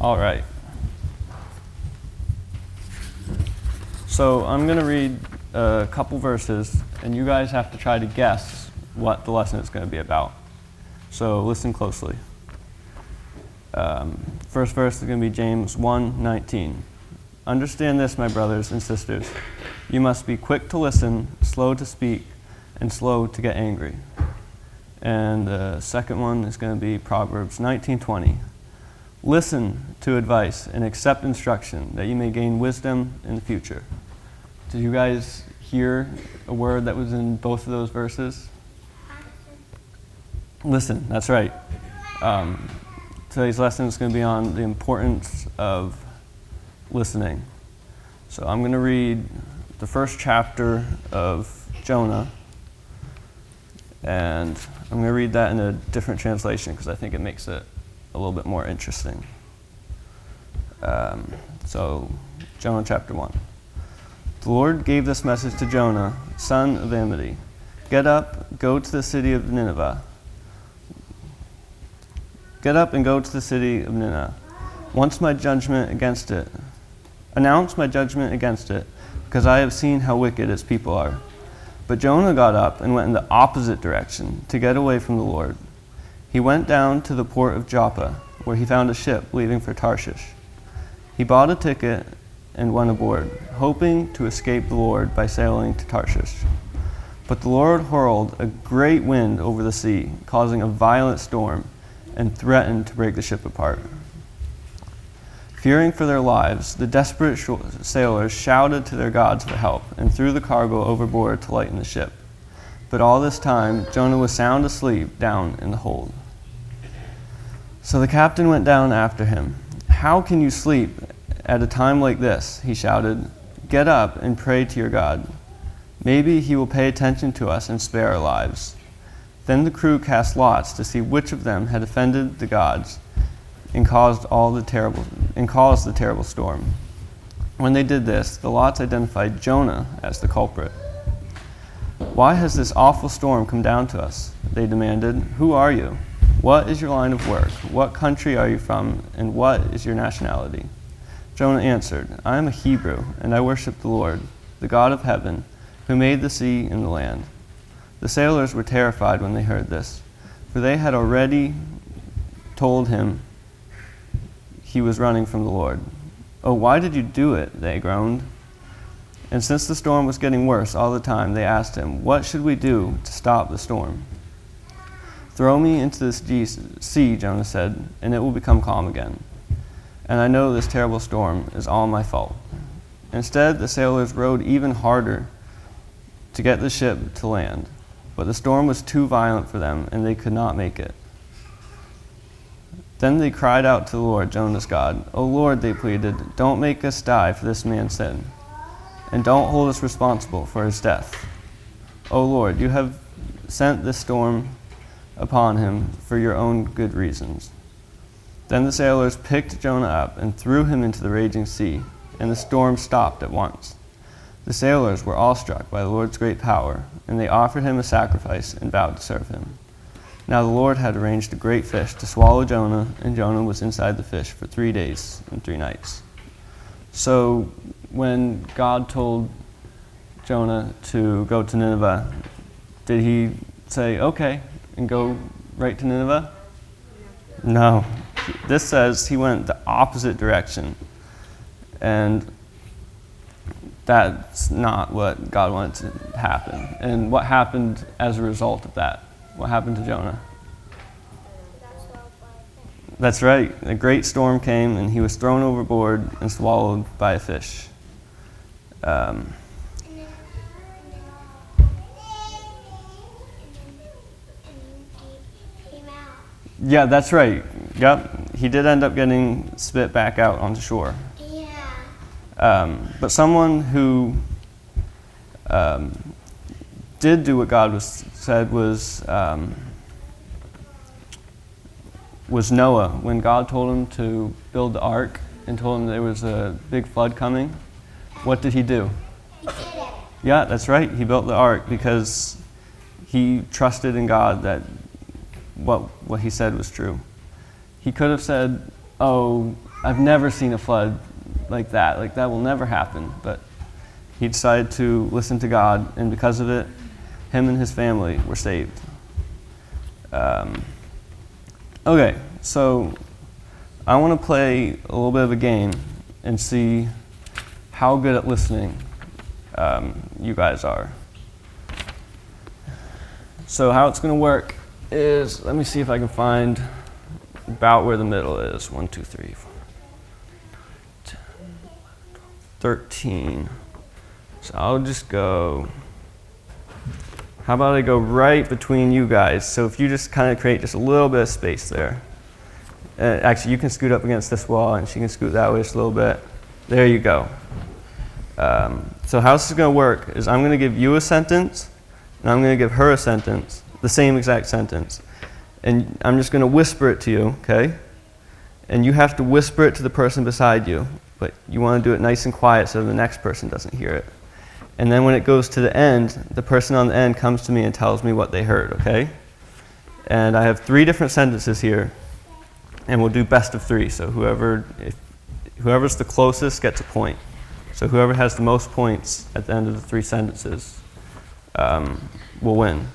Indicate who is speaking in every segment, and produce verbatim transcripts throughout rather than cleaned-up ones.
Speaker 1: All right. So I'm going to read a couple verses, and you guys have to try to guess what the lesson is going to be about. So listen closely. Um, first verse is going to be James one nineteen. Understand this, my brothers and sisters. You must be quick to listen, slow to speak, and slow to get angry. And the second one is going to be Proverbs nineteen twenty. Listen to advice and accept instruction, that you may gain wisdom in the future. Did you guys hear a word that was in both of those verses? Listen, that's right. Um, today's lesson is going to be on the importance of listening. So I'm going to read the first chapter of Jonah, and I'm going to read that in a different translation because I think it makes it a little bit more interesting. Um, so, Jonah chapter one. The Lord gave this message to Jonah, son of Amittai. Get up, go to the city of Nineveh. Get up and go to the city of Nineveh. Once my judgment against it. Announce my judgment against it, because I have seen how wicked its people are. But Jonah got up and went in the opposite direction to get away from the Lord. He went down to the port of Joppa, where he found a ship leaving for Tarshish. He bought a ticket and went aboard, hoping to escape the Lord by sailing to Tarshish. But the Lord hurled a great wind over the sea, causing a violent storm, and threatened to break the ship apart. Fearing for their lives, the desperate sh- sailors shouted to their gods for help and threw the cargo overboard to lighten the ship. But all this time, Jonah was sound asleep down in the hold. So the captain went down after him. How can you sleep at a time like this? He shouted. Get up and pray to your God. Maybe he will pay attention to us and spare our lives. Then the crew cast lots to see which of them had offended the gods and caused all the terrible and caused the terrible storm. When they did this, the lots identified Jonah as the culprit. Why has this awful storm come down to us? They demanded. Who are you? What is your line of work? What country are you from? And what is your nationality? Jonah answered, I am a Hebrew, and I worship the Lord, the God of heaven, who made the sea and the land. The sailors were terrified when they heard this, for they had already told him he was running from the Lord. Oh, why did you do it? They groaned. And since the storm was getting worse all the time, they asked him, what should we do to stop the storm? Throw me into this sea, Jonah said, and it will become calm again. And I know this terrible storm is all my fault. Instead, the sailors rowed even harder to get the ship to land, but the storm was too violent for them, and they could not make it. Then they cried out to the Lord, Jonah's God. O Lord, they pleaded, don't make us die for this man's sin, and don't hold us responsible for his death. O Lord, you have sent this storm upon him for your own good reasons. Then the sailors picked Jonah up and threw him into the raging sea, and the storm stopped at once. The sailors were awestruck by the Lord's great power, and they offered him a sacrifice and vowed to serve him. Now the Lord had arranged a great fish to swallow Jonah, and Jonah was inside the fish for three days and three nights. So when God told Jonah to go to Nineveh, did he say, okay, and go right to Nineveh? No. This says he went the opposite direction. And that's not what God wanted to happen. And what happened as a result of that? What happened to Jonah? That's right. A great storm came, and he was thrown overboard and swallowed by a fish. Um, yeah, that's right. Yep. He did end up getting spit back out onto shore.
Speaker 2: Yeah.
Speaker 1: Um, but someone who um, did do what God was said was um, was Noah. When God told him to build the ark and told him there was a big flood coming, what did he do?
Speaker 2: He did it.
Speaker 1: Yeah, that's right. He built the ark because he trusted in God that what what he said was true. He could have said, oh, I've never seen a flood like that. Like, that will never happen. But he decided to listen to God, and because of it, him and his family were saved. Um, okay, so I want to play a little bit of a game and see how good at listening um, you guys are. So how it's going to work is, let me see if I can find about where the middle is. One, two, three, four, ten, thirteen. So I'll just go, how about I go right between you guys? So if you just kind of create just a little bit of space there. Uh, actually, you can scoot up against this wall, and she can scoot that way just a little bit. There you go. Um, so how this is going to work is I'm going to give you a sentence, and I'm going to give her a sentence, the same exact sentence. And I'm just going to whisper it to you, okay? And you have to whisper it to the person beside you, but you want to do it nice and quiet so the next person doesn't hear it. And then when it goes to the end, the person on the end comes to me and tells me what they heard, okay? And I have three different sentences here, and we'll do best of three. So whoever, if, whoever's the closest gets a point. So whoever has the most points at the end of the three sentences um, will win.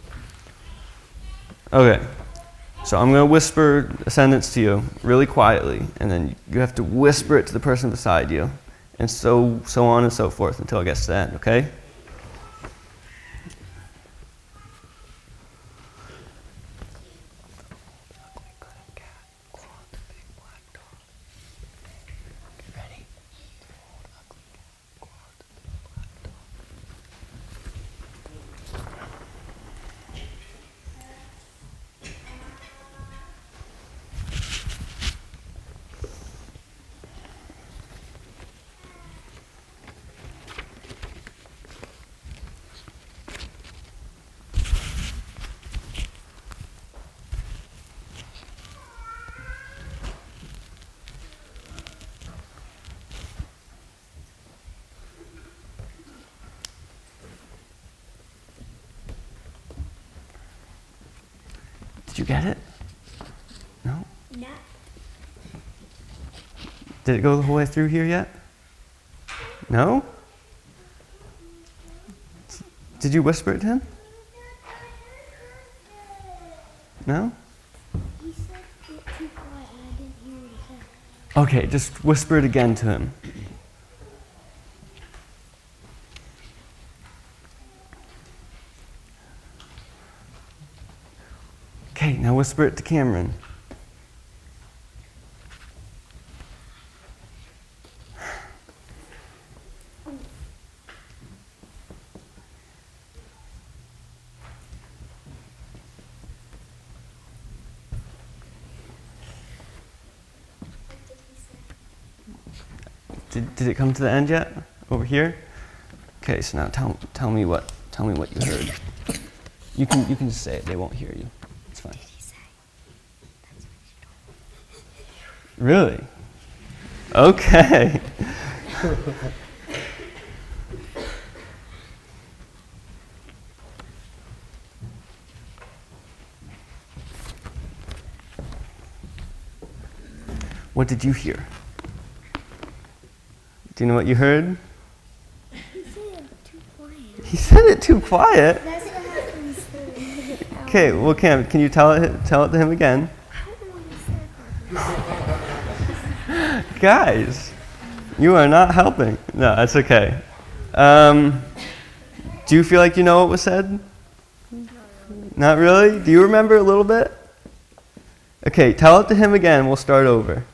Speaker 1: Okay, so I'm going to whisper a sentence to you really quietly, and then you have to whisper it to the person beside you, and so so on and so forth until it gets to the end, okay? Did you get it? No?
Speaker 2: No.
Speaker 1: Did it go the whole way through here yet? No? Did you whisper it to him? No?
Speaker 2: He said it too quiet and I didn't hear what he said.
Speaker 1: Okay, just whisper it again to him. Okay, now whisper it to Cameron. Did, did it come to the end yet? Over here? Okay, so now tell tell me what tell me what you heard. You can you can just say it. They won't hear you. It's fine. Really? Okay. What did you hear? Do you know what you heard?
Speaker 2: He said it too quiet.
Speaker 1: He said it too quiet.
Speaker 2: That's what happens.
Speaker 1: Okay, well, Cam, can you tell it tell it to him again?
Speaker 2: I don't know what he said.
Speaker 1: Guys, you are not helping. No, that's okay. Um, do you feel like you know what was said? Not really? Do you remember a little bit? Okay, tell it to him again. We'll start over.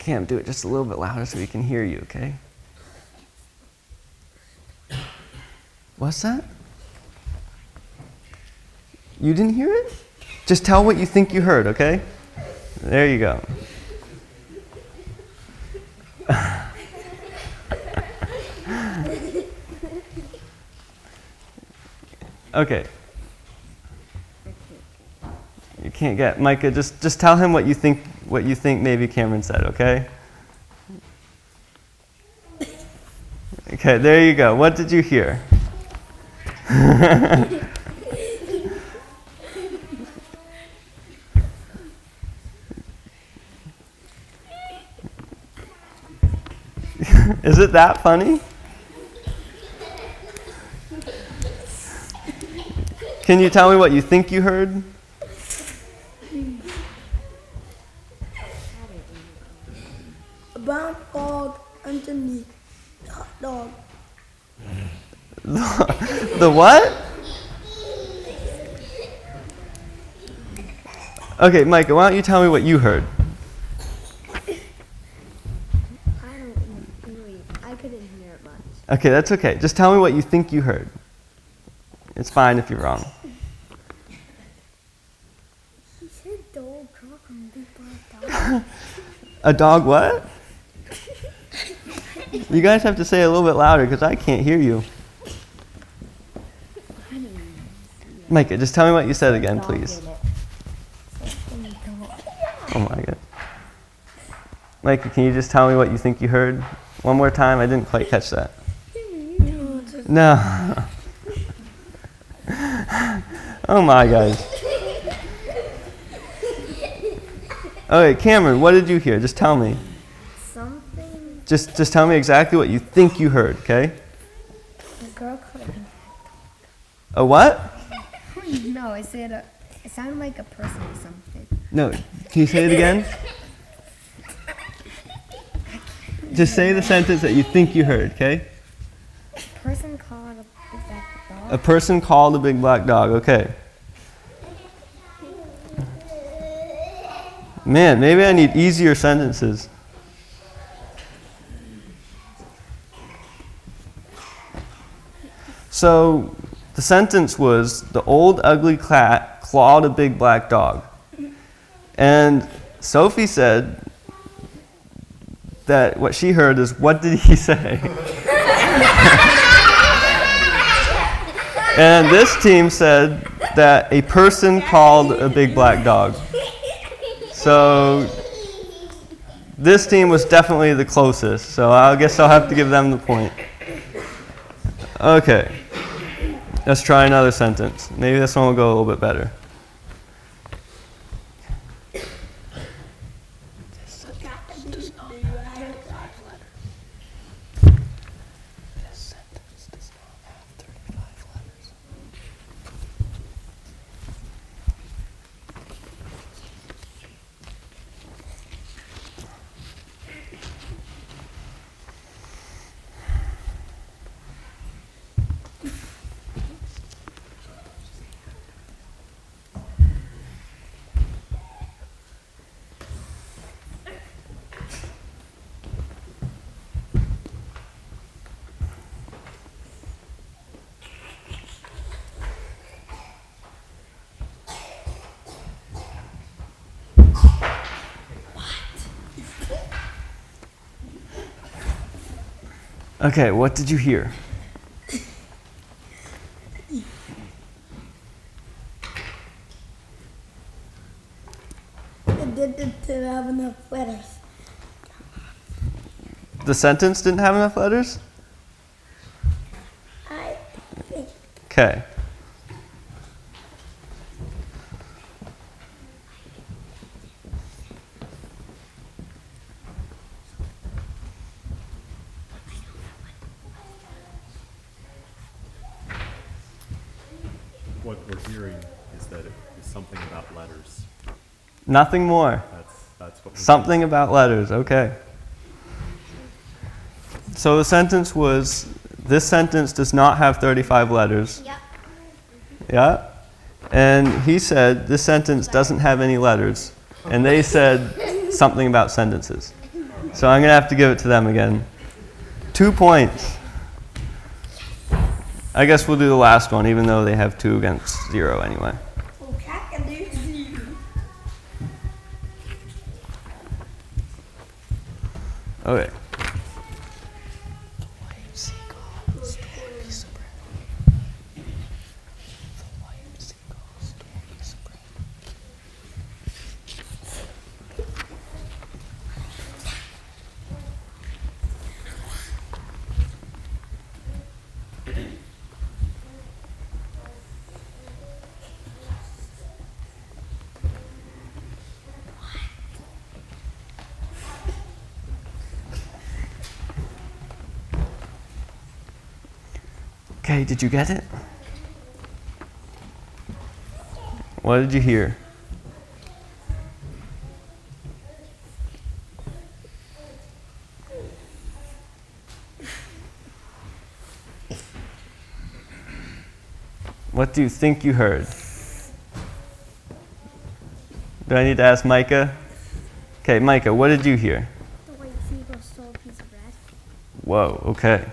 Speaker 1: Cam, do it just a little bit louder so we can hear you, okay? What's that? You didn't hear it? Just tell what you think you heard, okay? There you go. Okay. You can't get Micah. Just just tell him what you think. What you think maybe Cameron said. Okay. Okay. There you go. What did you hear? Is it that funny? Can you tell me what you think you heard?
Speaker 2: A brown dog underneath the hot dog.
Speaker 1: The, the what? Okay, Micah, why don't you tell me what you heard?
Speaker 2: I don't really, I couldn't hear it much.
Speaker 1: Okay, that's okay. Just tell me what you think you heard. It's fine if you're wrong.
Speaker 2: He said dog truck and big black dog.
Speaker 1: A dog what? You guys have to say it a little bit louder because I can't hear you. Micah, just tell me what you said again, please. Oh my God. Micah, can you just tell me what you think you heard? One more time, I didn't quite catch that. No. Oh my guys. Okay, Cameron, what did you hear? Just tell me.
Speaker 2: Something.
Speaker 1: Just just tell me exactly what you think you heard, okay?
Speaker 2: A girl called a big
Speaker 1: A what?
Speaker 2: No, I said a, it sounded like a person or something.
Speaker 1: No, can you say it again? Just say the sentence that you think you heard, okay?
Speaker 2: A person called a big black dog.
Speaker 1: A person called a big black dog, okay. Man, maybe I need easier sentences. So, the sentence was, the old ugly cat clawed a big black dog. And Sophie said that what she heard is, what did he say? And this team said that a person called a big black dog. So this team was definitely the closest, so I guess I'll have to give them the point. Okay, let's try another sentence. Maybe this one will go a little bit better. Okay, what did you hear?
Speaker 2: It didn't have enough letters.
Speaker 1: The sentence didn't have enough letters?
Speaker 2: I think.
Speaker 1: Okay.
Speaker 3: What we're hearing is that it is something about letters.
Speaker 1: Nothing more.
Speaker 3: That's that's what we're
Speaker 1: Something about letters, okay. So the sentence was, this sentence does not have thirty-five letters.
Speaker 2: Yep.
Speaker 1: Yeah? And he said, this sentence doesn't have any letters. And they said something about sentences. So I'm going to have to give it to them again. Two points. I guess we'll do the last one, even though they have two against zero anyway. Okay. Okay, did you get it? What did you hear? What do you think you heard? Do I need to ask Micah? Okay, Micah, what did you hear?
Speaker 2: The white seagull stole a piece of bread.
Speaker 1: Whoa, okay.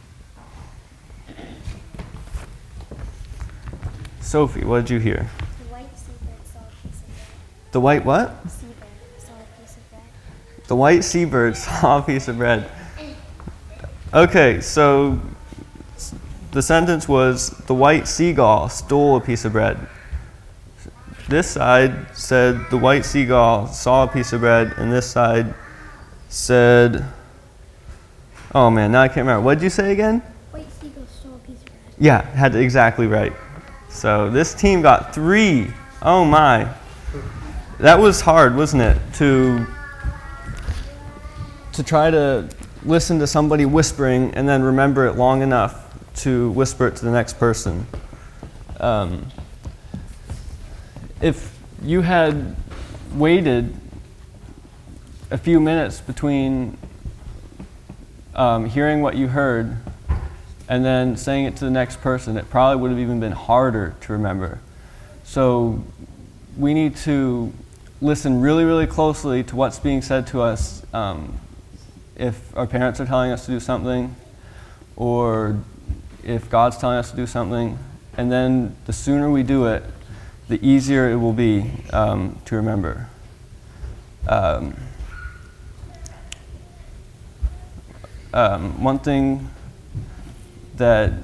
Speaker 1: Sophie, what did you hear?
Speaker 2: The white seabird saw a piece of bread.
Speaker 1: The white what?
Speaker 2: Seabird saw a piece of bread.
Speaker 1: The white seabird saw a piece of bread. Okay, so the sentence was, the white seagull stole a piece of bread. This side said, the white seagull saw a piece of bread, and this side said, oh man, now I can't remember. What did you say again?
Speaker 2: White seagull stole a piece of bread.
Speaker 1: Yeah, had it exactly right. So this team got three. Oh my. That was hard, wasn't it? To, to try to listen to somebody whispering and then remember it long enough to whisper it to the next person. Um, if you had waited a few minutes between um, hearing what you heard and then saying it to the next person, it probably would have even been harder to remember. So we need to listen really, really closely to what's being said to us um, if our parents are telling us to do something, or if God's telling us to do something. And then the sooner we do it, the easier it will be um, to remember. Um, um, one thing that,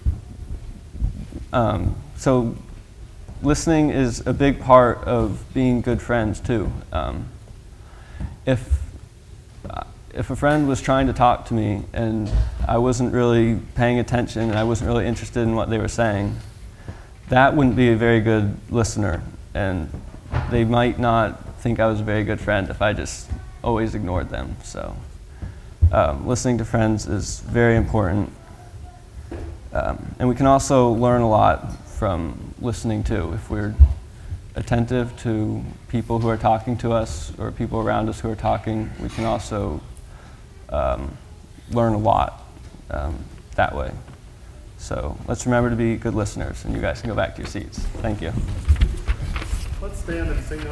Speaker 1: um, so listening is a big part of being good friends too. Um, if, if a friend was trying to talk to me and I wasn't really paying attention and I wasn't really interested in what they were saying, that wouldn't be a very good listener, and they might not think I was a very good friend if I just always ignored them. So um, listening to friends is very important. Um, and we can also learn a lot from listening too. If we're attentive to people who are talking to us or people around us who are talking, we can also um, learn a lot um, that way. So let's remember to be good listeners, and you guys can go back to your seats. Thank you.
Speaker 3: Let's stand and sing.